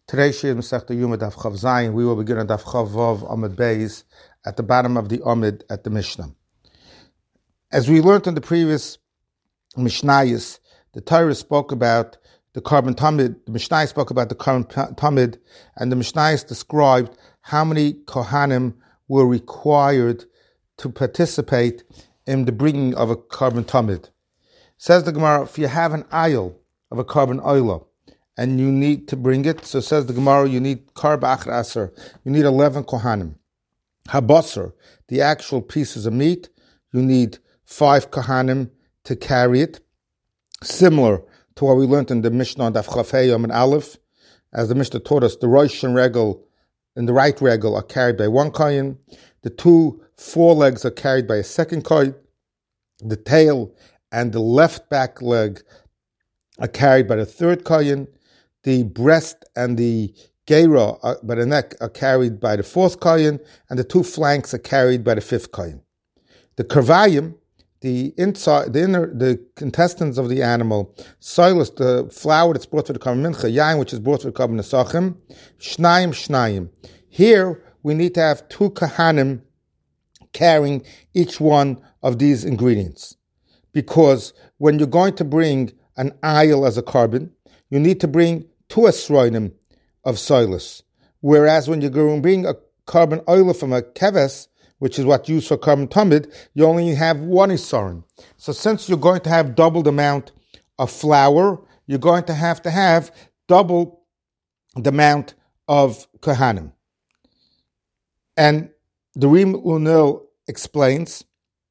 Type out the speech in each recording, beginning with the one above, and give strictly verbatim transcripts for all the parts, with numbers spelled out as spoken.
Today's Shir Masechta Yuma Daf Chav Zayin. We will begin on Daf Chav Vav Amud Beis at the bottom of the Amud at the Mishnah. As we learned in the previous Mishnayos, the Torah spoke about the carbon tamid. The Mishnah spoke about the carbon tamid, and the Mishnayos described how many Kohanim were required to participate in the bringing of a carbon tamid. Says the Gemara, if you have an aisle of a carbon oila, and you need to bring it, so says the Gemara, you need karb achar aser, you need eleven kohanim. Habasar, the actual pieces of meat, you need five kohanim to carry it. Similar to what we learned in the Mishnah on Daf Chaf Hey Yom and Aleph, as the Mishnah taught us, the rosh and regel and the right regel are carried by one kohen, the two forelegs are carried by a second kohen, the tail and the left back leg are carried by the third kohen, the breast and the gera uh, by the neck are carried by the fourth kohen, and the two flanks are carried by the fifth kohen. The kervayim, the inside, the inner, the intestines of the animal, soilus, the flour that's brought for the carbon mincha, yain, which is brought for the carbon nesachim, shnayim, shnayim. Here we need to have two kahanim carrying each one of these ingredients, because when you're going to bring an aisle as a carbon, you need to bring two esroinim of soilus. Whereas when you're going to bring a carbon oil from a keves, which is what used for carbon tamid, you only have one isorin. So since you're going to have double the amount of flour, you're going to have to have double the amount of kohanim. And the Rim Unil explains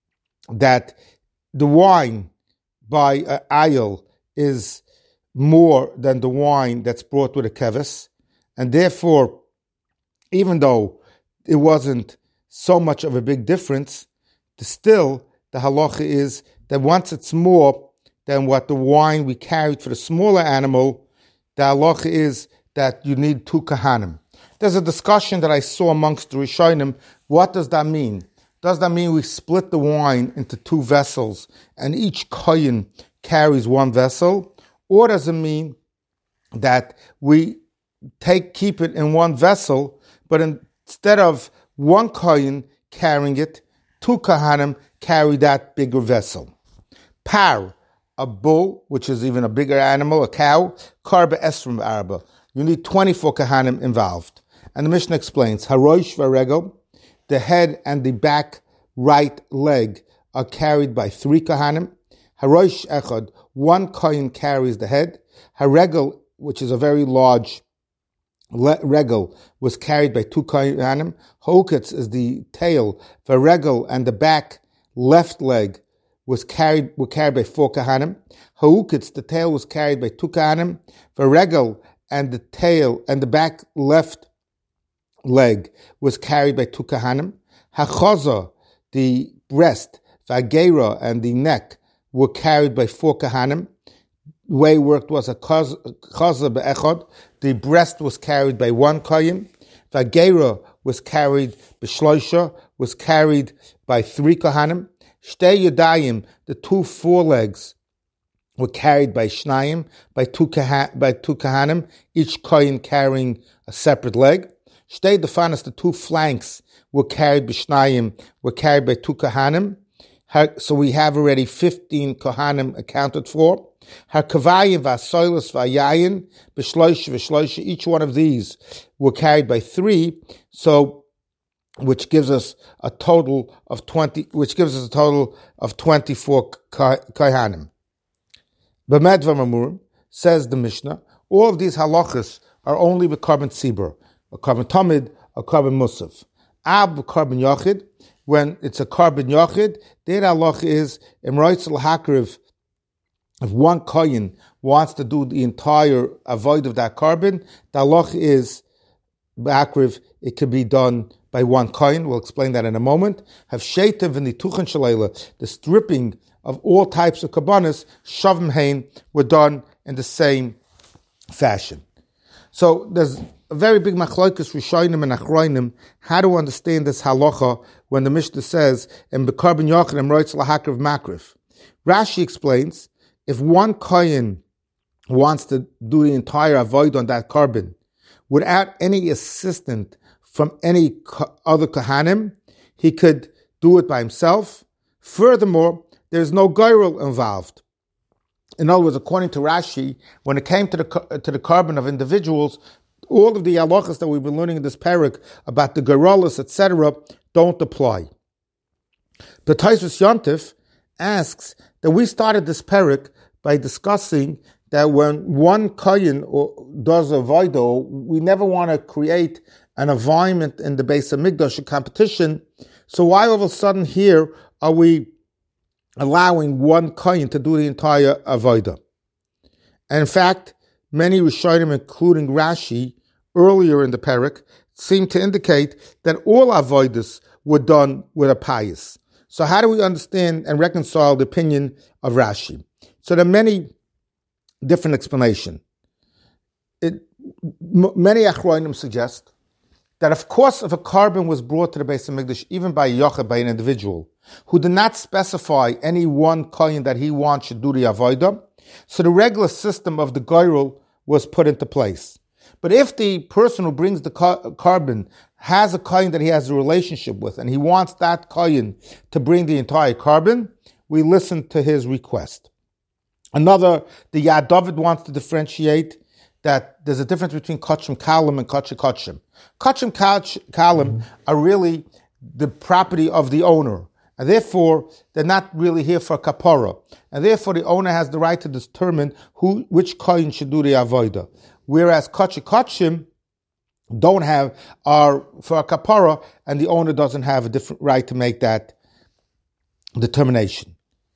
that the wine by an aisle is more than the wine that's brought with a keves, and therefore, even though it wasn't so much of a big difference, still the halacha is that once it's more than what the wine we carried for the smaller animal, the halacha is that you need two kahanim. There's a discussion that I saw amongst the Rishonim. What does that mean? Does that mean we split the wine into two vessels and each kohen carries one vessel? Or does it mean that we take keep it in one vessel, but instead of one kohen carrying it, two kohanim carry that bigger vessel? Par, a bull, which is even a bigger animal, a cow, karba esrim arba. You need twenty-four kohanim involved. And the Mishnah explains, harosh varegel, the head and the back right leg are carried by three kohanim. Harosh echad, one kohen carries the head. Haregel, which is a very large le- regel, was carried by two kohanim. Hauketz is the tail. Varegel and the back left leg was carried were carried by four kohanim. Hauketz, the tail, was carried by two kohanim. Varegel and the tail and the back left leg was carried by two kohanim. Hachaza, the breast, vagera, and the neck were carried by four kohanim. The way it worked was a chaza be'echad. The breast was carried by one kohen. Vagera was carried b'shloisha, was carried by three kohanim. Shtei yadayim, the two forelegs, were carried by shnayim, by two koha, by two kohanim, each kohen carrying a separate leg. Shtei defanas, the two flanks, were carried by shnayim, were carried by two kohanim. So we have already fifteen kohanim accounted for. Hakavayim v'asoilus v'ayayin b'shloish v'shloish. Each one of these were carried by three. So, which gives us a total of twenty. Which gives us a total of twenty-four kohanim. B'medvar mamurim, says the Mishnah, all of these halachas are only with carbon tzibur, a carbon tamid, a carbon musaf. Ab carbon yachid. When it's a carbon yachid, their halacha is imroitz l'hakriv. If one kohen wants to do the entire avoid of that carbon, the halacha is b'akriv. It can be done by one kohen. We'll explain that in a moment. Have sheitev and the tuchen shalayla, the stripping of all types of karbanos, shavim hein, were done in the same fashion. So there's a very big machlokas rishonim and achroinim how to understand this halacha when the Mishnah says in b'karban yachid emroitz lahakriv makriv. Rashi explains, if one kohen wants to do the entire avoid on that carbon, without any assistance from any other Kohanim. He could do it by himself. Furthermore, there's no goyrel involved. In other words, according to Rashi, when it came to the to the carbon of individuals, all of the halachas that we've been learning in this parak about the goyrolas, et cetera, don't apply. The Tosfos Yontif asks that we started this parak by discussing that when one kohen does a voido, we never want to create an environment in the Beis Hamikdash, a competition. So why all of a sudden here are we allowing one kohen to do the entire avodah? And in fact, many Rishonim, including Rashi, earlier in the parak, seem to indicate that all avodas were done with a pious. So how do we understand and reconcile the opinion of Rashi? So there are many different explanations. It, m- many Achronim suggest that, of course, if a carbon was brought to the Beis Hamikdash, even by a yochid, by an individual, who did not specify any one kohen that he wants should do the avodah, so the regular system of the goyrel was put into place. But if the person who brings the car- carbon has a kohen that he has a relationship with, and he wants that kohen to bring the entire carbon, we listen to his request. Another, the Yad David wants to differentiate that there's a difference between Kachim Kalim and Kachim Kachim. Kachim Kalim are really the property of the owner, and therefore they're not really here for kapara, and therefore the owner has the right to determine who, which kohen should do the avodah. Whereas Kachim Kachim don't have, are for a kapara, and the owner doesn't have a different right to make that determination.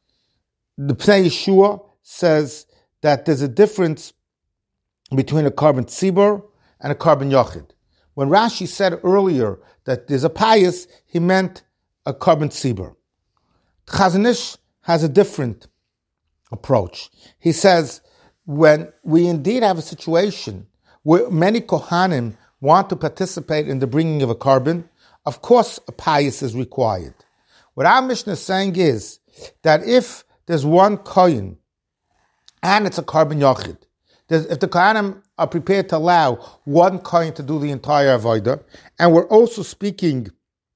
The Pnei Yeshua says that there's a difference between a carbon tzibur and a carbon yochid. When Rashi said earlier that there's a pious, he meant a carbon tzibur. Chazon Ish has a different approach. He says, when we indeed have a situation where many Kohanim want to participate in the bringing of a carbon, of course a pious is required. What our Mishnah is saying is that if there's one kohen and it's a carbon yochid, if the Kohanim are prepared to allow one kohen to do the entire avodah, and we're also speaking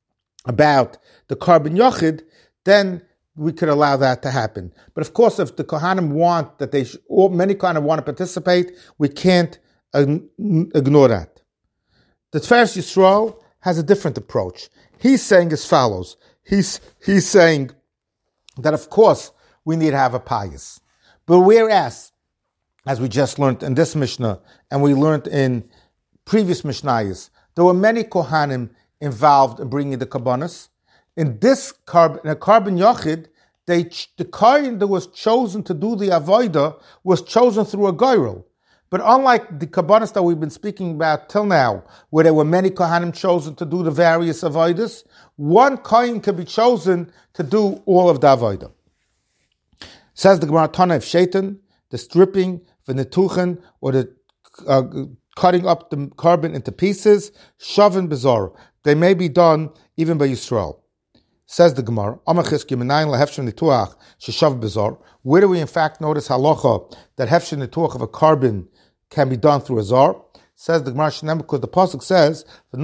about the carbon yochid, then we could allow that to happen. But of course, if the Kohanim want that they, should, or many Kohanim want to participate, we can't ignore that. The Tiferes Yisrael has a different approach. He's saying as follows. He's he's saying that of course we need to have a pious, but whereas, as we just learned in this Mishnah, and we learned in previous Mishnayos, there were many Kohanim involved in bringing the Kabbanas. In this carbon, in a carbon yochid, they, the kohen that was chosen to do the avodah was chosen through a goyrel. But unlike the Kabbanas that we've been speaking about till now, where there were many Kohanim chosen to do the various avodas, one kohen can be chosen to do all of the avodah. Says the Gemara Tana of Shaitan, the stripping, the netuchen, or the uh, cutting up the carbon into pieces, shavin bezor. They may be done even by Yisrael. Says the Gemara, where do we in fact notice halacha that hefshin nituach of a carbon can be done through a zar? Says the Gemara, because the pasuk says,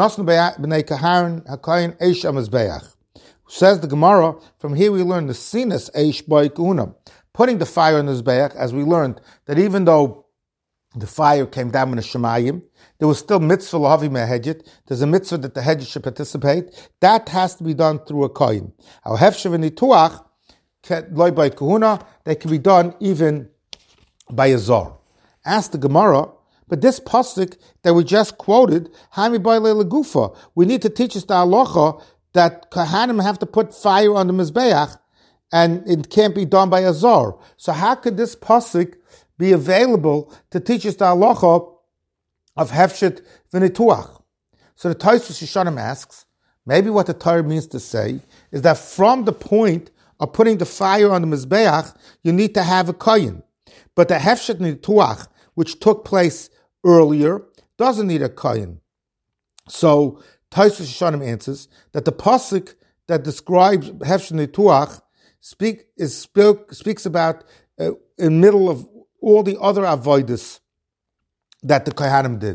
says the Gemara, from here we learn the sinus eish by kuna, putting the fire on the Mizbeach, as we learned that even though the fire came down in the Shemayim, there was still mitzvah lahavi mehedjit. There's a mitzvah that the hedjit should participate. That has to be done through a kohen. Our hefshev nituach loy by kahuna, they can be done even by a zar. Ask the Gemara, but this pasuk that we just quoted, hami by legufa, we need to teach us the halacha that kohanim have to put fire on the mizbeach, and it can't be done by a zar. So how could this pasuk be available to teach us the halacha of hefshet v'nituach? So the Tosfos Yishanim asks, maybe what the Torah means to say is that from the point of putting the fire on the mizbeach, you need to have a kohen. But the hefshet nituach, which took place earlier, doesn't need a kohen. So Tosfos Yishanim answers that the pasuk that describes hefshet nituach speak is spoke, speaks about uh, in the middle of all the other avodas that the Kohanim did.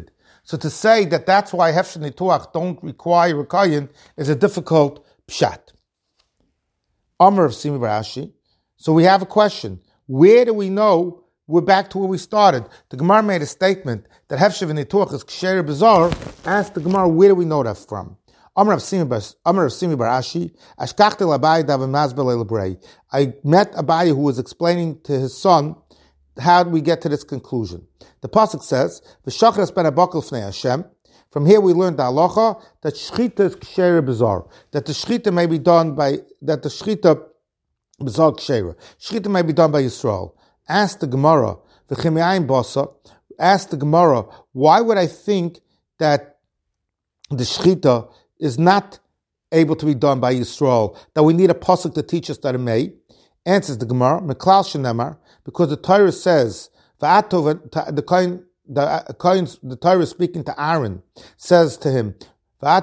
So to say that that's why Hefsher Nituach don't require a Kohen is a difficult pshat. Amar of Simi bar Ashi. So we have a question. Where do we know we're back to where we started? The Gemara made a statement that Hefsher Nituach is Ksher Bizarre. Ask the Gemara, where do we know that from? Amar of Simi bar Ashi. Ashkachtel Abai Dav Mazbel Lebrei. I met Abai who was explaining to his son how do we get to this conclusion. The pasuk says, "V'shachras ben abakol fnei Hashem." From here we learned the halacha that shchita is ksheira bizar, that the shchita may be done by that the shchita bizar ksheira. Shchita may be done by Yisrael. Ask the Gemara, v'chimiayim basa. Ask the Gemara, why would I think that the shchita is not able to be done by Yisrael? That we need a pasuk to teach us that it may. Answers the Gemara, Meklal shenemar, because the Torah says, the Kohen, the Kohen, the Torah speaking to Aaron, says to him, that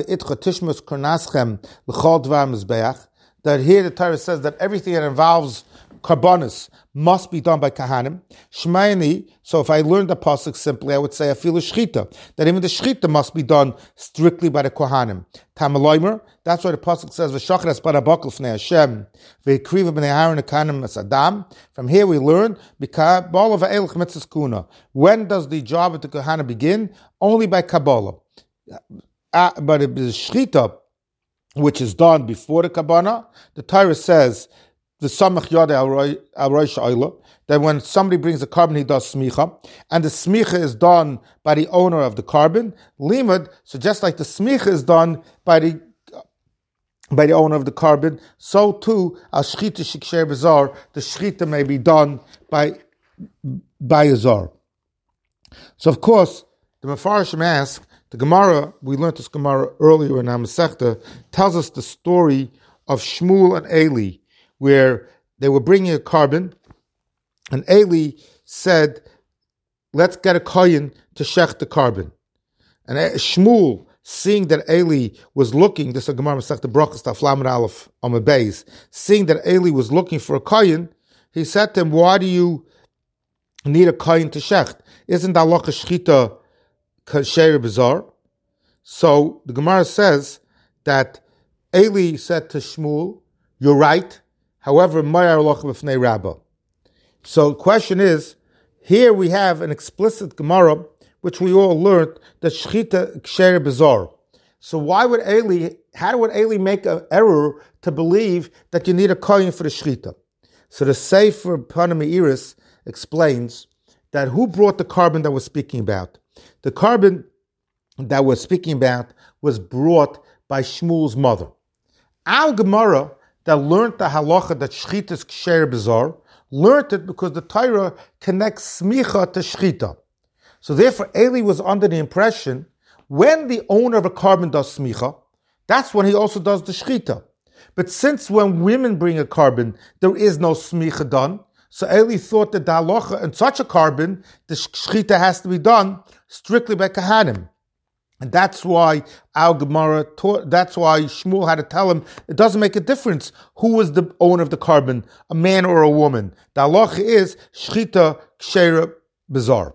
here the Torah says that everything that involves karbonis must be done by kahanim. Shmayani, so if I learned the pasuk simply, I would say afilu shchita, that even the shchita must be done strictly by the kohanim. Tamaloimer, that's why the pasuk says v'shachras barabakol fnei Hashem v'ikriva b'nei Aaron kahanim as Adam. From here we learn because b'ol of ha'elch mitzvahs kuna. When does the job of the kohanim begin? Only by kabbalah. Uh, but the shchita, which is done before the kabbalah, the Torah says the samach yada al rosh ha'olah, that when somebody brings a carbon, he does smicha, and the smicha is done by the owner of the carbon. Limud, so just like the smicha is done by the by the owner of the carbon, so too al shchita shiksher bizar, the shchita may be done by by a zar. So of course, the Mefarshim ask, the Gemara, we learned this Gemara earlier in our Masechta, tells us the story of Shmuel and Eli, where they were bringing a carbon, and Eli said, let's get a kohen to shech the carbon. And Shmuel, seeing that Eli was looking, this is a Gemara Masechta Brachos Taflamed Aleph on the base, seeing that Eli was looking for a kohen, he said to him, why do you need a kohen to shecht? Isn't halacha shchita ksheira bizar? So the Gemara says that Eli said to Shmuel, you're right, however, mayar halacha b'fnei Rabbah. So the question is, here we have an explicit Gemara, which we all learned, that shchita ksheira bizar. So why would Eli, how would Eli make an error to believe that you need a kohen for the shchita? So the Sefer Panami Iris explains that who brought the carbon that we're speaking about? The carbon that we're speaking about was brought by Shmuel's mother. Our Gemara that learned the halacha that shchita is ksher bizar, learned it because the Torah connects smicha to shchita. So therefore, Eli was under the impression when the owner of a carbon does smicha, that's when he also does the shchita. But since when women bring a carbon, there is no smicha done, so Eli thought that the halacha in such a carbon, the shchita has to be done strictly by kahanim. And that's why our Gemara taught, that's why Shmuel had to tell him, it doesn't make a difference who was the owner of the carbon, a man or a woman. The halacha is shchita ksheira bizar.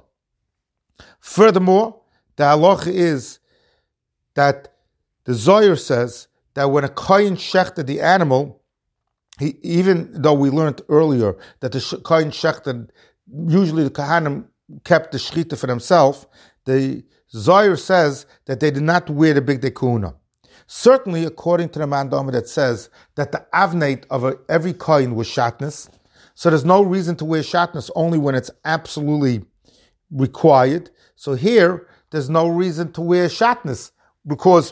Furthermore, the halacha is that the Zohar says that when a kohen shechted the animal, he, even though we learned earlier that the kohen shechted, usually the kahanim kept the shchita for themselves, the Zohar says that they did not wear the big dekuna. Certainly, according to the Mandama that says that the avnate of a, every kohen was shatnez, so there's no reason to wear shatnez only when it's absolutely required. So here, there's no reason to wear shatnez because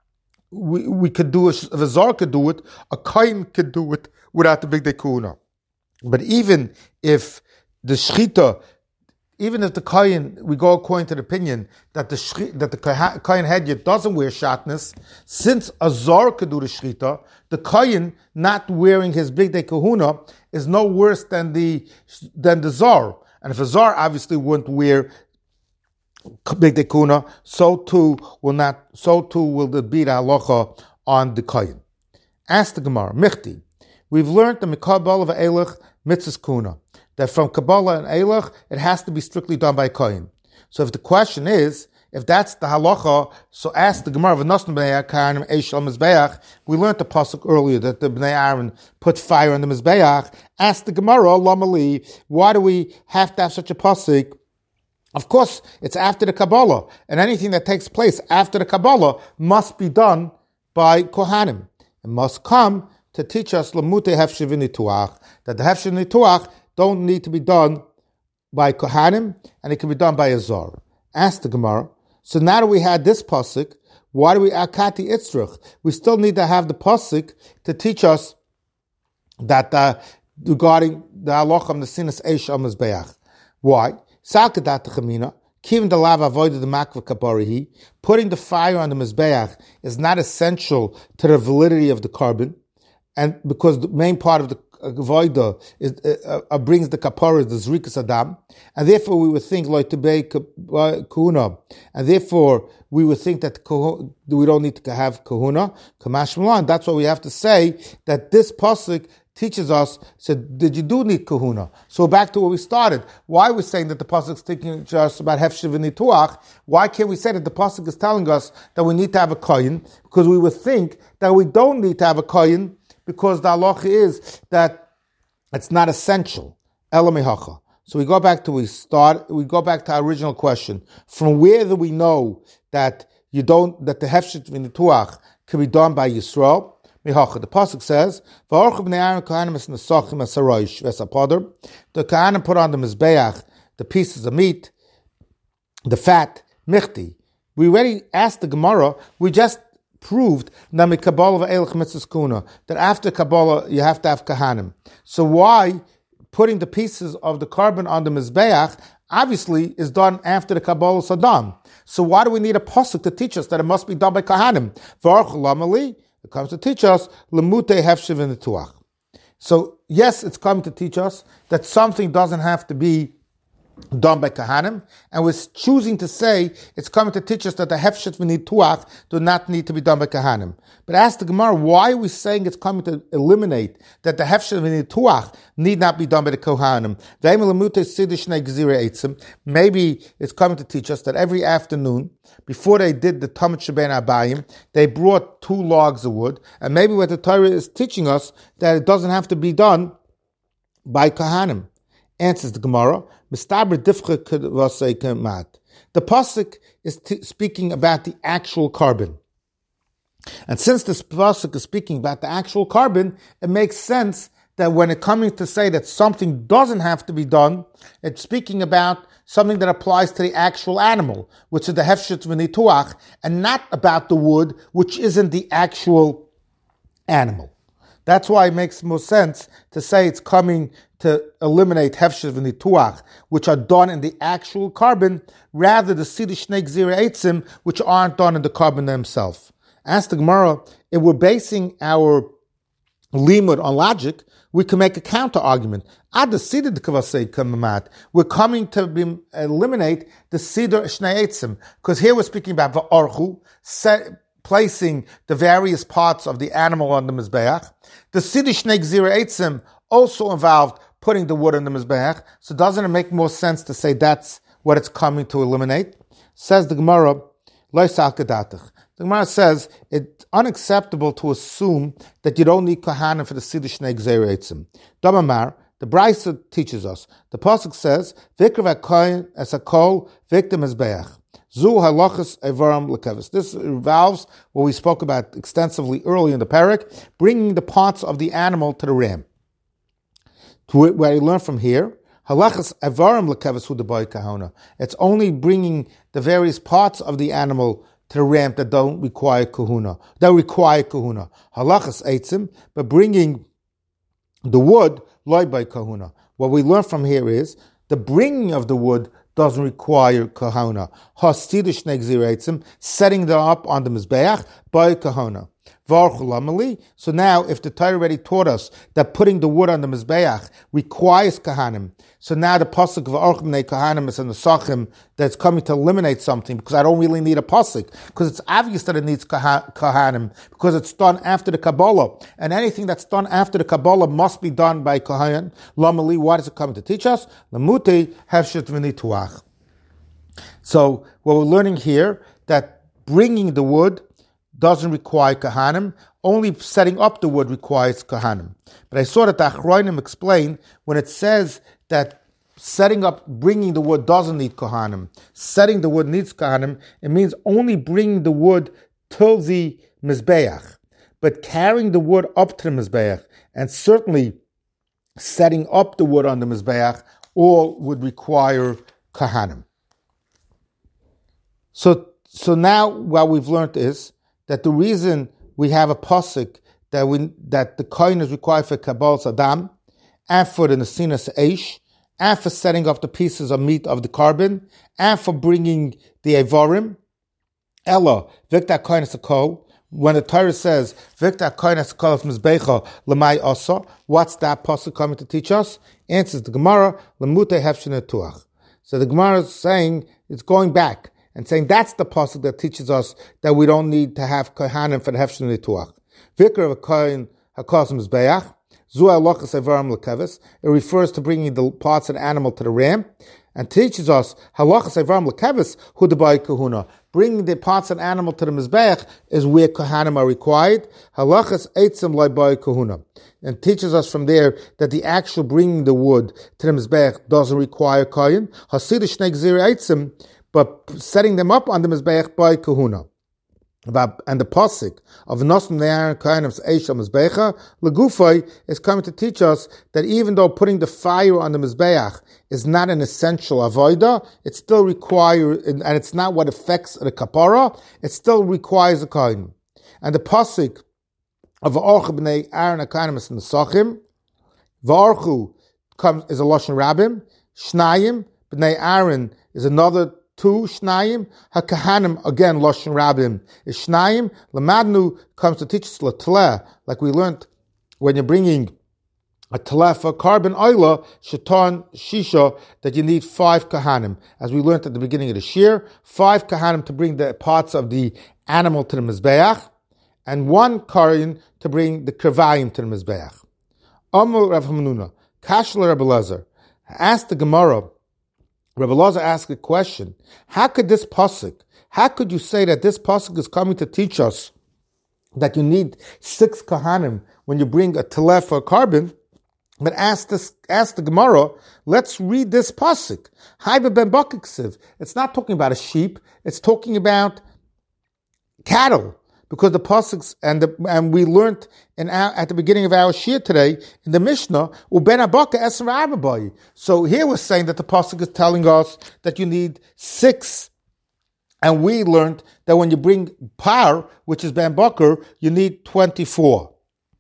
we we could do it, if a zar could do it, a kohen could do it without the big dekuna. But even if the shchita, even if the kohen, we go according to the opinion that the shchi, that the kohen hedyot doesn't wear shatnez, since a zar could do the shchita, the kohen not wearing his big day kahuna is no worse than the than the zar. And if a zar obviously wouldn't wear big day kahuna, so too will not. So too will the be the halacha on the kohen. Ask the Gemara, Michti. We've learned the mikabel of Eilach mitzvahs kuna, that from Kabbalah and Eilach, it has to be strictly done by Kohen. So if the question is, if that's the halacha, so ask the Gemara, we learned the pasuk earlier that the Bnei Aaron put fire on the Mizbeach. Ask the Gemara, Lamali, why do we have to have such a pasuk? Of course, it's after the Kabbalah, and anything that takes place after the Kabbalah must be done by Kohanim. It must come to teach us Lamute Hefshe v'Nituach, that the Hefshe v'Nituach don't need to be done by Kohanim, and it can be done by a Zor. Ask the Gemara. So now that we had this pasuk, why do we akati itzrach? We still need to have the pasuk to teach us that uh, regarding the halacha of the sinas eish al mizbeach. Why? Salkadat chamina. Kivin the lava avoided the makva kabarihi. Putting the fire on the mizbeach is not essential to the validity of the carbon, and because the main part of the avoida is uh, uh, brings the kapara, the zrikas adam, and therefore we would think like to be kahuna, and therefore we would think that we don't need to have kahuna. Kamash Milan. That's why we have to say that this pasuk teaches us. So did you do need kahuna? So back to where we started. Why are we saying that the pasuk is teaching us about hefshe v'nituach? Why can't we say that the pasuk is telling us that we need to have a kohen? Because we would think that we don't need to have a kohen, because the halacha is that it's not essential. Elamihacha. So we go back to we start. We go back to our original question. From where do we know that you don't that the hefshet v'nituach can be done by Yisrael? Mihacha. The pasuk says, "V'orchu b'nei Aaron kohanim es nesachim es harosh v'esapader." The kohanim put on the mizbeach the pieces of meat, the fat, michti. We already asked the Gemara. We just proved that after Kabbalah you have to have kahanim. So why putting the pieces of the carbon on the mizbeach obviously is done after the Kabbalah Saddam. So why do we need a pasuk to teach us that it must be done by kahanim? It comes to teach us lemute hefshe v'nituach. So yes, it's coming to teach us that something doesn't have to be done by Kahanim, and we're choosing to say it's coming to teach us that the Hefshet v'Nituach do not need to be done by Kahanim. But ask the Gemara, why are we saying it's coming to eliminate that the Hefshet v'Nituach need not be done by the Kohanim? Maybe it's coming to teach us that every afternoon, before they did the Tamid Sheben Abayim, they brought two logs of wood, and maybe what the Torah is teaching us, that it doesn't have to be done by Kohanim. Answers the Gemara, the pasuk is t- speaking about the actual carbon. And since this pasuk is speaking about the actual carbon, it makes sense that when it comes to say that something doesn't have to be done, it's speaking about something that applies to the actual animal, which is the hefshet v'nituach, and not about the wood, which isn't the actual animal. That's why it makes more sense to say it's coming to eliminate hefshet v'nituach, which are done in the actual carbon, rather the sidi shnei gzira eitzim, which aren't done in the carbon themselves. Ask the Gemara, if we're basing our limud on logic, we can make a counter argument. Ad the sidi d'kavasei kamamat. We're coming to be, eliminate the siddur shnei eitzim, because here we're speaking about va'orchu, placing the various parts of the animal on the mizbeach. The sidi shnei gzira eitzim also involved putting the wood on the mizbeach. So doesn't it make more sense to say that's what it's coming to eliminate? Says the Gemara, lo sal kedatach. The Gemara says it's unacceptable to assume that you don't need kohanim for the sidi shnei gzira eitzim. Damamar, the Brisa teaches us. The pasuk says, "Vikra v'kohen es hakol viktim mizbeach." Zu halachas evarim lekevis. This involves what we spoke about extensively early in the parak, bringing the parts of the animal to the ram. To where you learn from here, halachas evarim lekevis hu debay kahona. It's only bringing the various parts of the animal to the ram that don't require kahuna. That require kahuna. Halachas eitzim, but bringing the wood loy by kahuna. What we learn from here is the bringing of the wood doesn't require kahuna. Hasidish negziratzim, setting them up on the mizbeach by kahuna. So now, if the Torah already taught us that putting the wood on the mizbeach requires kahanim, so now the pasuk of Orch b'nei kahanim is in the sachim that's coming to eliminate something, because I don't really need a pasuk, because it's obvious that it needs kahanim, because it's done after the Kabbalah, and anything that's done after the Kabbalah must be done by kahanim. Lamali, what is it coming to teach us? Lamute hefshet v'nituach. So what we're learning here, that bringing the wood doesn't require Kohanim, only setting up the wood requires Kohanim. But I saw that the Achronim explain when it says that setting up, bringing the wood doesn't need Kohanim, setting the wood needs Kohanim, it means only bringing the wood till the Mizbeach. But carrying the wood up to the Mizbeach, and certainly setting up the wood on the Mizbeach, all would require Kohanim. So, so now what we've learned is that the reason we have a pasuk that we, that the kohen is required for Kabbalas Adam, and for the Nesinas Eish, and for setting up the pieces of meat of the carbon, and for bringing the Evarim, Ella, Vikta Kohen Sakol, when the Torah says, Vikta Kohen Sakol of Mizbecha, Lamai Asa, what's that pasuk coming to teach us? Answers the Gemara, Lamute Hefshin Tuach. So the Gemara is saying, it's going back, and saying that's the pasuk that teaches us that we don't need to have kohanim for the hefshin nituach. Vikar of kohen hakos mizbeach zu halachas evarim lekeves. It refers to bringing the parts of the animal to the ram, and teaches us halachas evarim lekeves hu debai kahuna. Bringing the parts of the animal to the mizbeach is where kohanim are required. Halachas eitzim leibai kahuna, and teaches us from there that the actual bringing the wood to the mizbeach doesn't require kohen. Hasidish shnei gzir eitzim, but setting them up on the Mizbeach by Kahuna. And the pasuk of Nosum Ne'aron Kohenim's Eish Mizbecha, Legufay, is coming to teach us that even though putting the fire on the Mizbeach is not an essential avodah, it still requires, and it's not what affects the kapara, it still requires a kohen. And the pasuk of V'orchu B'nei Aaron HaKohanim Nesachim, V'orchu comes is a Lashon Rabbim, Shnayim B'nei Aaron is another two Shnayim, HaKahanim, again, Lashon Rabbim, is Shnayim. Lamadnu comes to teach us L'tleh, like we learned when you're bringing a Tleh for carbon oila, Shaitan Shisha, that you need five Kahanim. As we learned at the beginning of the Shir, five Kahanim to bring the parts of the animal to the Mizbeach, and one Kohen to bring the Krevayim to the Mizbeach. Amar Rav Hamnuna, Kashla Rebbe Lezer, asked the Gemara, Rebbe Lezer asked a question. How could this pasuk, how could you say that this pasuk is coming to teach us that you need six kahanim when you bring a telef for a carbon? But ask this, ask the Gemara, let's read this pasuk. Haiba ben Bakiksiv. It's not talking about a sheep, it's talking about cattle. Because the pasuk, and the, and we learned in our, at the beginning of our shir today in the Mishnah, uben abaka esra ababai. So here we're saying that the pasuk is telling us that you need six, and we learned that when you bring par, which is ben bakar, you need twenty-four.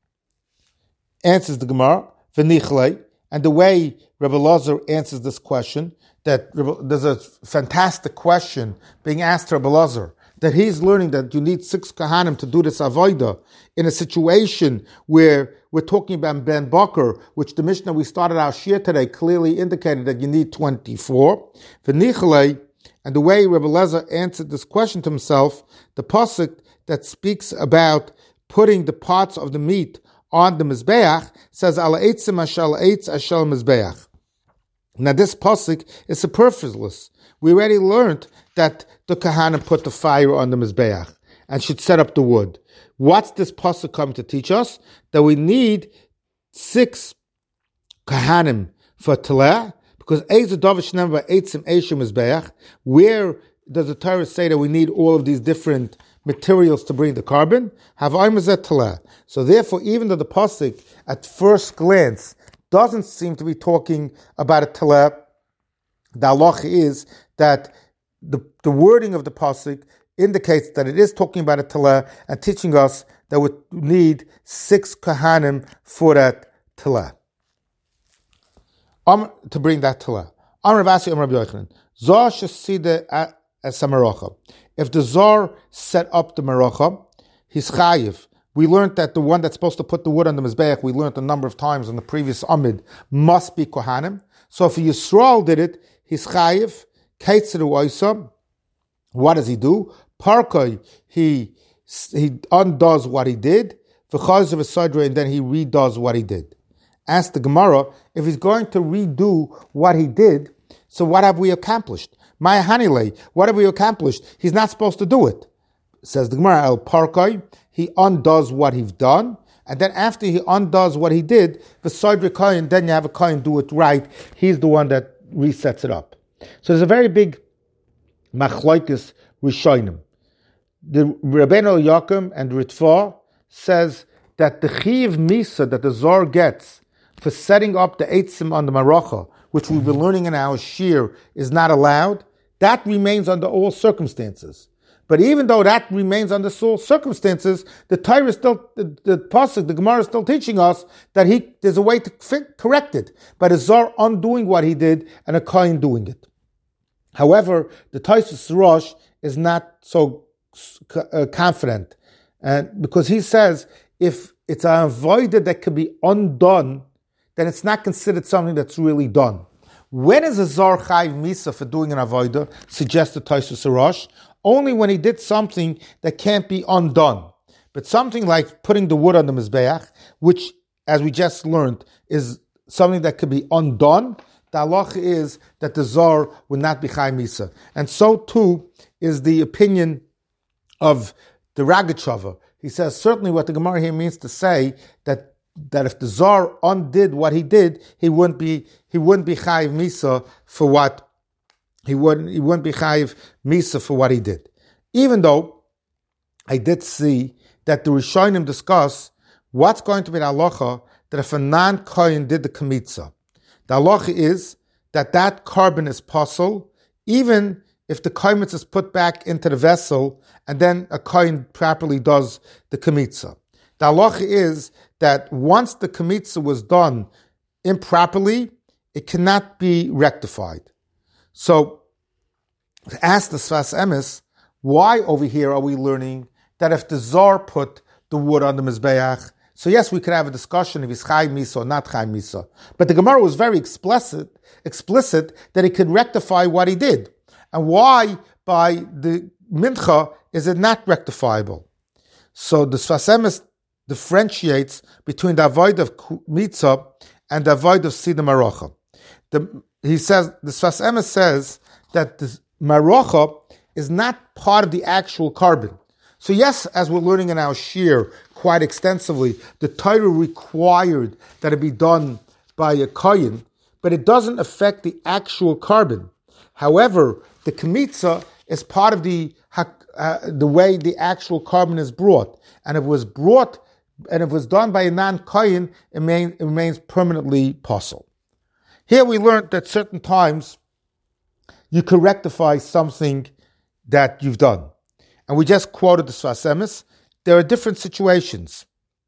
Answers the Gemara v'nichlei, and the way Rebbe Lezer answers this question, that there's a fantastic question being asked to Rebbe Lezer, that he's learning that you need six kahanim to do this avodah in a situation where we're talking about Ben Bakar, which the Mishnah we started our shir today clearly indicated that you need twenty-four. V'nichalei, and the way Rebbe Lezer answered this question to himself, the pasuk that speaks about putting the parts of the meat on the mizbeach says ala eitzim ashal eitz ashal mizbeach. Now this pasuk is superfluous. We already learned that the Kahanim put the fire on the Mizbeach and should set up the wood. What's this pasuk coming to teach us? That we need six Kahanim for Teleh, because Eiz Davish number Eitzim Eishim Mizbeach. Where does the Torah say that we need all of these different materials to bring the carbon? Have Aimazet Teleh. So therefore, even though the pasuk at first glance doesn't seem to be talking about a Teleh, the halach is that the, the wording of the pasuk indicates that it is talking about a teleh and teaching us that we need six kahanim for that teleh. Um, to bring that teleh. Amar Ravasi Amar Rabbi Yochanan. Zar shesida as a meracha. If the zar set up the meracha, he's chayiv. We learned that the one that's supposed to put the wood on the mizbeach, we learned a number of times in the previous amid, must be kohanim. So if Yisrael did it, he's chayiv. Kaitzeru oisa. What does he do? Parkoi, he he undoes what he did. V'chaz of a and then he redoes what he did. Ask the Gemara, if he's going to redo what he did, so what have we accomplished? Maya Hanile, what have we accomplished? He's not supposed to do it. Says the Gemara, El Parkoi, he undoes what he's done, and then after he undoes what he did, the Soidre Kohen, then you have a Kohen do it right. He's the one that resets it up. So there's a very big machloikis rishonim. The Rabbeinu Yaakov and Ritva says that the chiv misa that the Zor gets for setting up the eitzim on the maracha, which we've been learning in our shir, is not allowed, that remains under all circumstances. But even though that remains under all circumstances, the Torah is still, the, the pasuk, the Gemara is still teaching us that he there's a way to fit, correct it by the Zor undoing what he did and a Kohen doing it. However, the Tosfos Rosh is not so uh, confident, and because he says if it's an avodah that can be undone, then it's not considered something that's really done. When is a Zor Chayv Misa for doing an avodah? Suggests the Tosfos Rosh. Only when he did something that can't be undone. But something like putting the wood on the Mizbeach, which, as we just learned, is something that could be undone, the halacha is that the Zor would not be Chai Misa. And so too is the opinion of the Ragachava. He says certainly what the Gemara here means to say that that if the Zor undid what he did, he wouldn't be he wouldn't be Chai Misa for what He wouldn't, he wouldn't be chayiv misa for what he did. Even though I did see that the Rishonim discuss what's going to be the halacha that if a non-kohen did the kamitza. The halacha is that that carbon is possible, even if the kamitza is put back into the vessel and then a kohen properly does the kamitza. The halacha is that once the kamitza was done improperly, it cannot be rectified. So, ask the Sfas Emes, why over here are we learning that if the Zor put the wood on the Mizbeach, so yes, we could have a discussion if he's Chai Misa or not Chai Misa, but the Gemara was very explicit, explicit that he could rectify what he did. And why by the Mincha is it not rectifiable? So the Sfas Emes differentiates between the avoid of Mitzah and the avoid of Sida Maracha. The He says, the Sfas Emes says that the Maracha is not part of the actual carbon. So yes, as we're learning in our shir quite extensively, the Torah required that it be done by a kohen, but it doesn't affect the actual carbon. However, the kamitza is part of the uh, the way the actual carbon is brought, and if it was brought and if it was done by a non-kohen, it, may, it remains permanently possible. Here we learned that certain times you can rectify something that you've done. And we just quoted the Sfas Emes. There are different situations.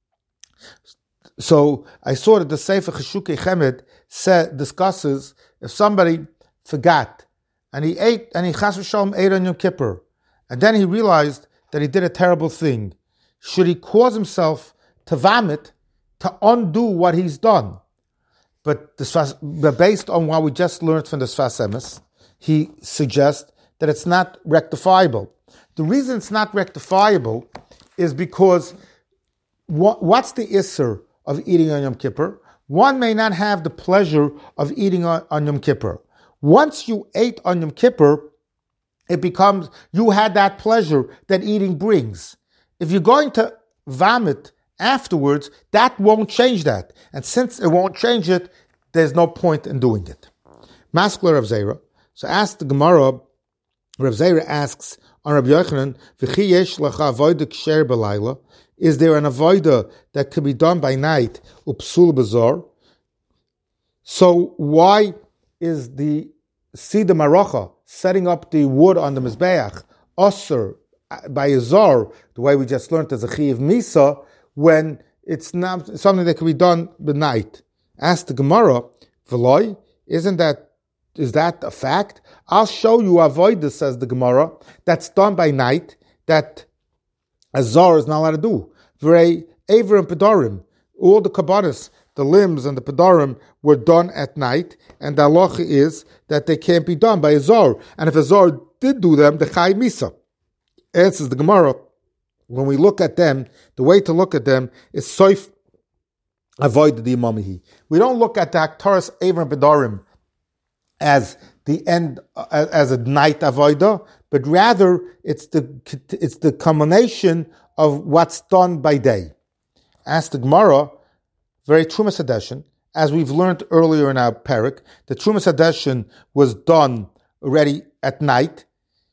So I saw that the Sefer Cheshukei Chemed said, discusses if somebody forgot and he ate, and he chas v'shalom ate on Yom Kippur, and then he realized that he did a terrible thing. Should he cause himself to vomit to undo what he's done? But, the, but based on what we just learned from the Sfas Emes, he suggests that it's not rectifiable. The reason it's not rectifiable is because what, what's the isser of eating on Yom Kippur? One may not have the pleasure of eating on, on Yom Kippur. Once you ate on Yom Kippur, it becomes, you had that pleasure that eating brings. If you're going to vomit afterwards, that won't change that. And since it won't change it, there's no point in doing it. Maskler Rav Zera. So ask the Gemara, Rav Zera asks on Rabbi Yochanan, V'chi yesh lecha avoda ksher b'layla? Is there an avoda that can be done by night, upsul b'zor? So why is the Sida Maracha, setting up the wood on the Mizbeach, osur by a zor, the way we just learned as a chiv misa, when it's not something that can be done by night? Ask the Gemara, V'loi, isn't that, is that a fact? I'll show you avodah, says the Gemara, that's done by night, that a zor is not allowed to do. V'rei Aver and Pedorim, all the kabbanis, the limbs and the pedorim were done at night, and the halacha is that they can't be done by a zor. And if a zor did do them, the chai misa. Answers the Gemara, when we look at them, the way to look at them is soif avoid the imamihi. We don't look at the Aktaras Aver and Pedorim as the end uh, as a night avodah, but rather it's the it's the culmination of what's done by day. As the Gemara, very Trumas Hadeshin, as we've learned earlier in our parak, the Trumas Hadeshin was done already at night.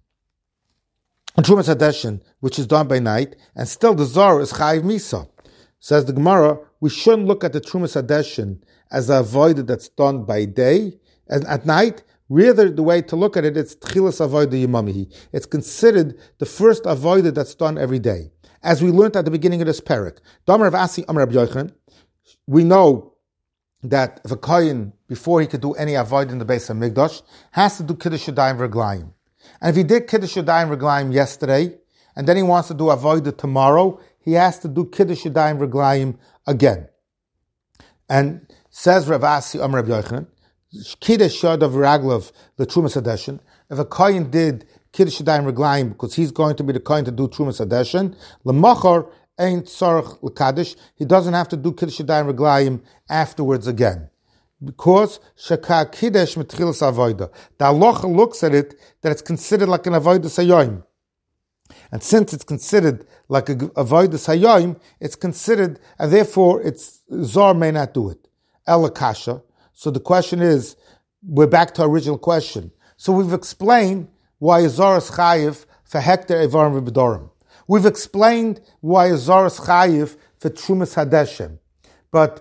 Trumas Hadeshin, which is done by night, and still the Zor is Chayiv Misa. Says the Gemara, we shouldn't look at the Trumas Hadeshin as a avodah that's done by day and at night. Rather, the way to look at it, it's Tchilas Avodah Yimamihi. It's considered the first avodah that's done every day. As we learned at the beginning of this parak, Damar of Asi Amar Rabbi Yochanan, we know that if a kohen, before he could do any avodah in the base of Mikdash, has to do Kiddush Yadayim V'Raglayim. And if he did Kiddush Yadayim V'Raglayim yesterday, and then he wants to do avodah tomorrow, he has to do Kiddush Yadayim V'Raglayim again. And says Rav Asi Amar Rabbi Yochanan, Kiddush Yadav V'Raglav the Trumas Hadeshin. If a kohen did Kiddush Yadayim V'Raglayim because he's going to be the kohen to do Trumas Hadeshin, L'machar ain't tzarich l'kaddish. He doesn't have to do Kiddush Yadayim V'Raglayim afterwards again, because shaka kiddush mitchilas avodah. The halacha looks at it that it's considered like an avodah sayoim, and since it's considered like a avodah sayoim, it's considered, and therefore it's zor may not do it. Ela kasha. So the question is, we're back to our original question. So we've explained why zor is chayiv for hektar evarim v'bedorim. We've explained why zor is chayiv for trumas hadeshin, but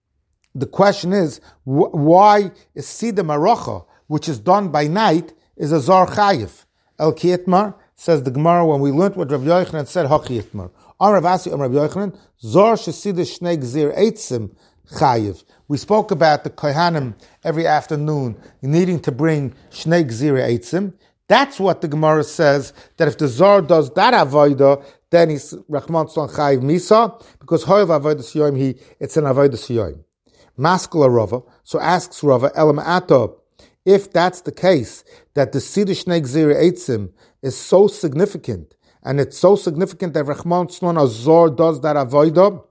the question is, wh- why is Sida Marocha, which is done by night, is a Zor Chayiv? El Kietmar, says the Gemara, when we learned what Rav Yochanan said, Hachietmar. Am Rav Asi, Am Rav Yochanan, Zor Shesida Shnei Gzir Eitzim Chayiv. We spoke about the Kohanim every afternoon needing to bring Shnei Gzir Eitzim. That's what the Gemara says, that if the Zor does that Avodah, then he's Rachman Tzon Chayiv Misa, because Hoyev Avodah Siyoim, he, it's an Avodah Siyoim. Maskula Rava, so asks Rava, Elam Ato, if that's the case, that the Sida Shnei Gzir Eitzim is so significant, and it's so significant that Rachman Tzlon Azor does that avodah,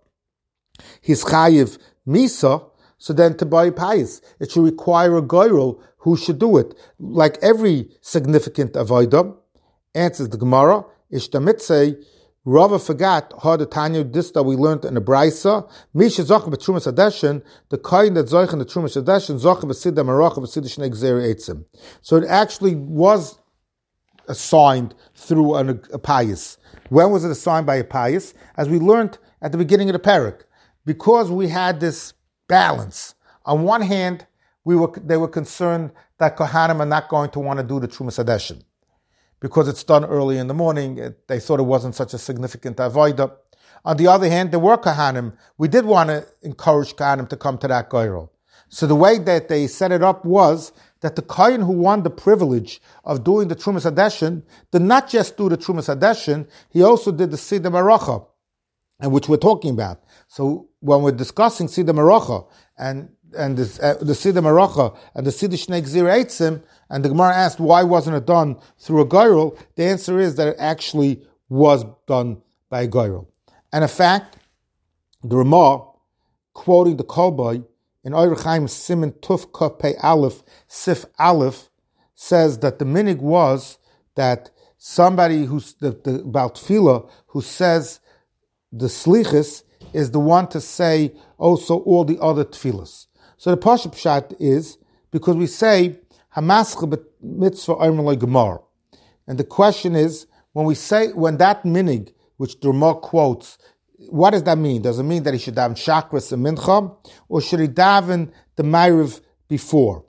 he's chayiv misa, so then to buy payis, it should require a goyrel who should do it. Like every significant avodah, answers the Gemara, Ishtamitzei, Rava forgot how the Tanya, this that we learned in the Braisa, Misha Zocha b'Trumas Hadeshin, the kohen that Zocha in the Trumas Hadeshin, Zocha b'Sida Marocha b'Sida Shnei Gzir Eitzim. So it actually was assigned through an, a payis. When was it assigned by a payis? As we learned at the beginning of the parak, because we had this balance. On one hand, we were they were concerned that Kohanim are not going to want to do the Trumas Hadeshin, because it's done early in the morning. It, they thought it wasn't such a significant avodah. On the other hand, there were Kohanim. We did want to encourage Kohanim to come to that goyrel. So the way that they set it up was that the Kohen who won the privilege of doing the Trumas Hadeshin did not just do the Trumas Hadeshin, he also did the Sida Marocha, and which we're talking about. So when we're discussing Sida Marocha and and this, uh, the Sida Marocha and the Sida Shnei Gzir Eitzim, and the Gemara asked why wasn't it done through a goyrel, the answer is that it actually was done by a goyrel. And in fact, the Ramah, quoting the Kolboy in Oyer Chaim Siman Tuf Kaf Pei Aleph Sif Aleph, says that the minig was that somebody who's the, the Baal Tefillah who says the slichus is the one to say also all the other tefillahs. So the Pashup Pshat is, because we say, Hamaschah mitzvah omer gemar. And the question is, when we say, when that minig, which the Ramah quotes, what does that mean? Does it mean that he should daven Shachris and Mincha, or should he daven the Ma'ariv before?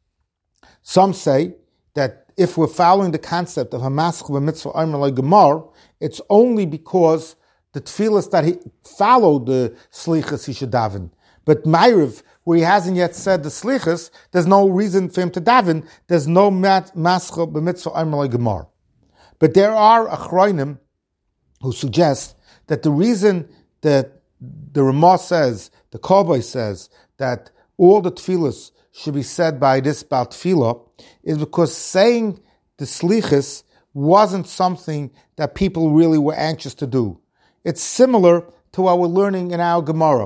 Some say that if we're following the concept of Hamaschah mitzvah omer gemar, it's only because the tefillahs that he followed the slichas he should daven. But Ma'ariv, where he hasn't yet said the slichas, there's no reason for him to daven. There's no maschah b'mitzvah omer gemar. But there are achronim who suggest that the reason that the Ramah says, the Kolboy says, that all the tefillahs should be said by this Baal Tefillah is because saying the slichas wasn't something that people really were anxious to do. It's similar to what we're learning in our Gemara,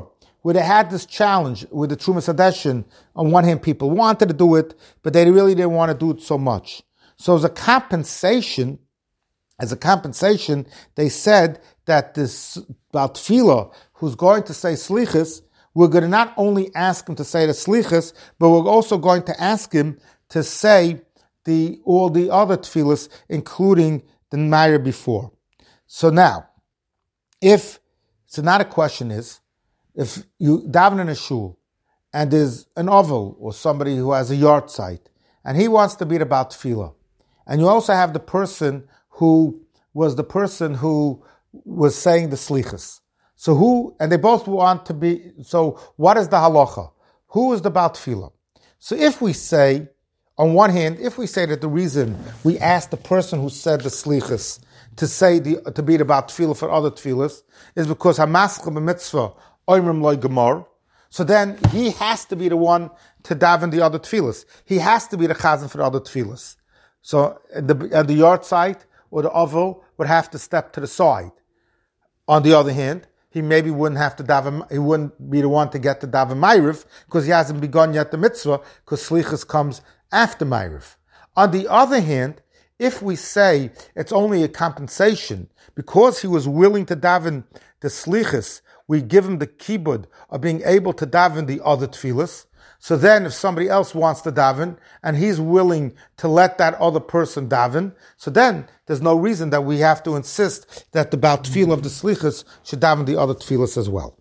where they had this challenge with the Trumas Hadeshin. On one hand, people wanted to do it, but they really didn't want to do it so much. So as a compensation, as a compensation, they said that this Baal Tefillah, who's going to say Slichus, we're going to not only ask him to say the Slichus, but we're also going to ask him to say the all the other Tefillahs, including the Meir before. So now, if, so now the question is, if you daven in a shul, and there's an oval, or somebody who has a yard site, and he wants to be the Baal Tefillah, and you also have the person who was the person who was saying the Slichus. So who, and they both want to be, so what is the halacha? Who is the Baal Tefillah? So if we say, on one hand, if we say that the reason we asked the person who said the Slichus to say the, to be the Baal Tefillah for other Tefillahs is because Hamaschel b'mitzvah oimrim loy gemar, so then he has to be the one to daven the other Tefillahs. He has to be the chazan for the other Tefillahs. So the, at the yard site or the oval would have to step to the side. On the other hand, he maybe wouldn't have to daven, he wouldn't be the one to get to daven Ma'ariv because he hasn't begun yet the mitzvah, because Slichus comes after Ma'ariv. On the other hand, if we say it's only a compensation, because he was willing to daven the Slichus, we give him the kibud of being able to daven the other tefillahs. So then if somebody else wants to daven, and he's willing to let that other person daven, so then there's no reason that we have to insist that the Baal Tefillah of the Slichus should daven the other tefillahs as well.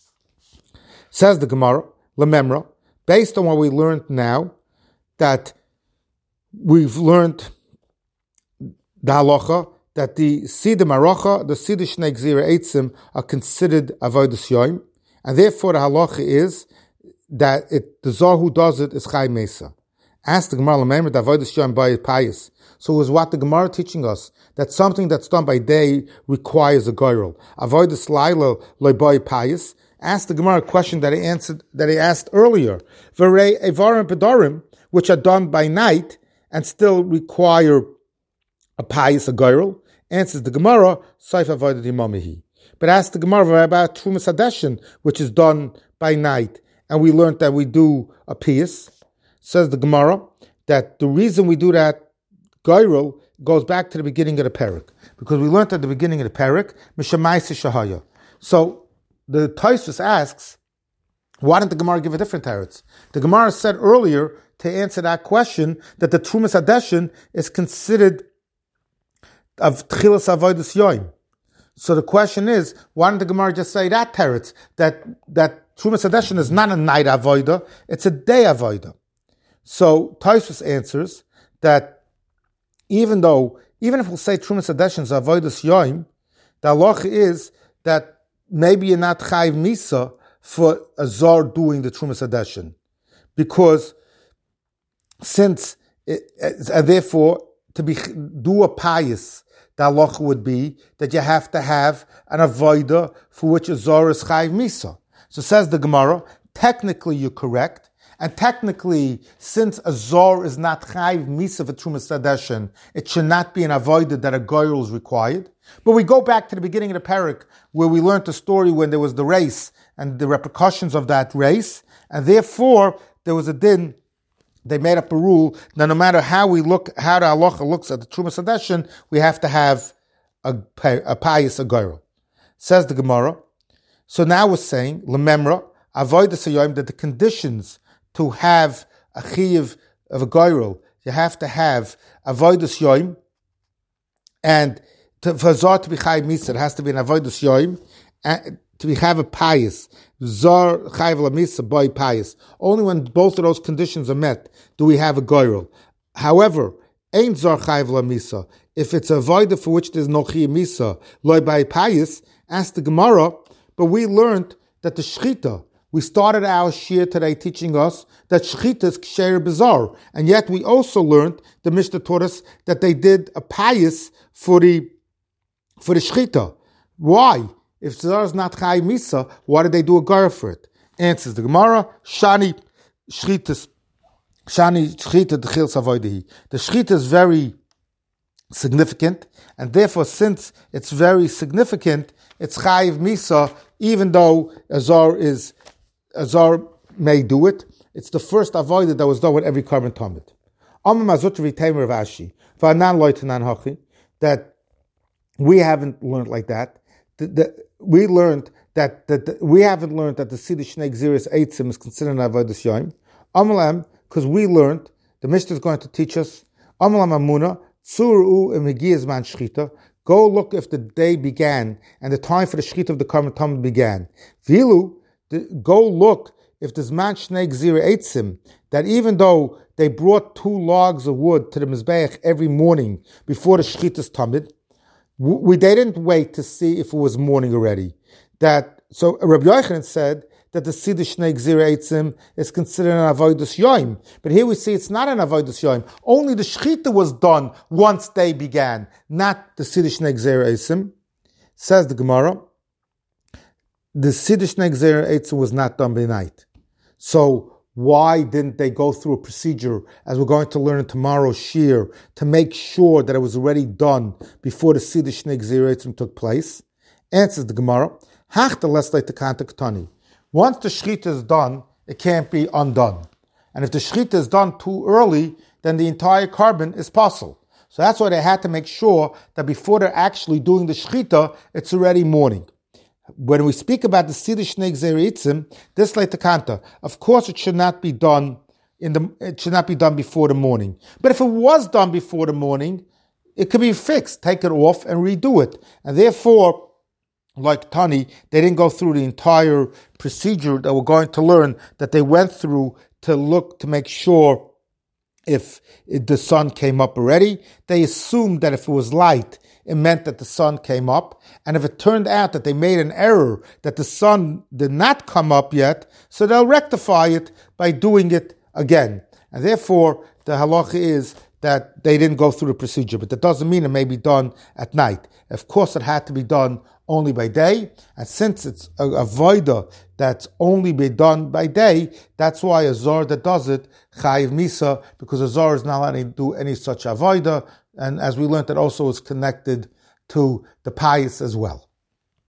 Says the Gemara, Lememra, based on what we learned now, that we've learned the halacha, that the Sida Maracha, the Sida Shnei Gzira Eitzim are considered Avodas Yom, and therefore the halacha is that it, the Zohar who does it is Chai Mesa. Ask the Gemara, remember that Avodas Yom by pious. So it was what the Gemara teaching us, that something that's done by day requires a goyrel. Avodas Laila loy by pious. Ask the Gemara a question that he answered, that he asked earlier. V'rei Evarim Pedarim, which are done by night and still require a pious, a goyrel. Answers the Gemara, Saif Avodah Imamihi. But ask the Gemara about Trumas Hadeshin, which is done by night, and we learned that we do a pious. Says the Gemara that the reason we do that goyrel goes back to the beginning of the parak, because we learned at the beginning of the parak Mishamayse Shahaya. So the Tosfos asks, why didn't the Gemara give a different teretz? The Gemara said earlier to answer that question that the Trumas Hadeshin is considered of Tchilas Avodas Yom. So the question is, why didn't the Gemara just say that teretz, that that Trumas Hadeshin is not a night avodah, it's a day avodah? So Tosfos answers that even though, even if we'll say Trumas Hadeshin is Avodas Yom, the halacha is that maybe you're not Chayiv Misa for a Zor doing the Trumas Hadeshin, because since, it, and therefore, to be do a pious, the halacha would be that you have to have an avodah for which a Zor is Chayiv Misa. So says the Gemara, technically you're correct, and technically, since a Zor is not Chayiv Misa for Trumas Hadeshin, it should not be an avodah that a goyrel is required. But we go back to the beginning of the parak, where we learned the story when there was the race, and the repercussions of that race, and therefore, there was a din. They made up a rule that no matter how we look, how the halacha looks at the Trumas Hadeshin, we have to have a, a pious, a goyrel. Says the Gemara. So now we're saying, Lememra, Avodas Hayom, that the conditions to have a chiyuv of a goyrel, you have to have Avodas Yom, and to, for Zor to be Chayiv Misa, it has to be an Avodas Yom, and to be, have a pious, Zor Chayiv Lamisa, boy pious. Only when both of those conditions are met do we have a goyrel. However, ain't Zor Chayiv Lamisa, if it's a avodah for which there's no Chayiv Misa, loy by pious, ask the Gemara, but we learned that the Shechita, we started our shir today teaching us that Shechita is Ksher Bizarre, and yet we also learned, the Mishnah taught us, that they did a pious for the, for the Shechita. Why? If Zor is not Chayiv Misa, why did they do a goyrel for it? Answers the Gemara, Shani Shechita, Shani Shechita D'chil Savoidehi. The Shechita is very significant, and therefore, since it's very significant, it's Chayiv Misa even though a Zor is, a Zor may do it, it's the first avodah that was done with every carbon tamid. That we haven't learned like that. The, the, we learned that, that the, we haven't learned that the Siddur Shnei Gzeres Eitzim is considered an avodas yom. Amalam, because we learned, the Mishnah is going to teach us, Amalam Amuna, Tzuru Emegiyaz Man Shchita, go look if the day began and the time for the Shchita of the carbon tamid began. Vilu, go look if there's man shnei gzira eitzim, that even though they brought two logs of wood to the mizbeach every morning before the shchitas tamid, we they didn't wait to see if it was morning already. That so Rabbi Yochanan said that the siddur shnei gzira eitzim is considered an avodas yom, but here we see it's not an avodas yom. Only the shchita was done once they began, not the siddur shnei gzira eitzim. Says the Gemara, the siddur shnei gzira eitzim was not done by night. So why didn't they go through a procedure, as we're going to learn in tomorrow's shir, to make sure that it was already done before the Siddur Shnei Gzira Eitzim took place? Answers the Gemara, Hachta lesle tekanta ketani. Once the shchita is done, it can't be undone. And if the shchita is done too early, then the entire carbon is possible. So that's why they had to make sure that before they're actually doing the shchita, it's already morning. When we speak about the Siddur Shnei Gzera Eitzim, this like the kanta. Of course, it should not be done in the. It should not be done before the morning. But if it was done before the morning, it could be fixed. Take it off and redo it. And therefore, like Tani, they didn't go through the entire procedure that we're going to learn that they went through to look to make sure if it, the sun came up already. They assumed that if it was light, it meant that the sun came up. And if it turned out that they made an error, that the sun did not come up yet, so they'll rectify it by doing it again. And therefore, the halacha is that they didn't go through the procedure. But that doesn't mean it may be done at night. Of course, it had to be done only by day. And since it's a, a voida that's only be done by day, that's why a zor that does it, chayiv misa, because a zor is not allowed to do any such avoida. And as we learned, that also is connected to the pious as well.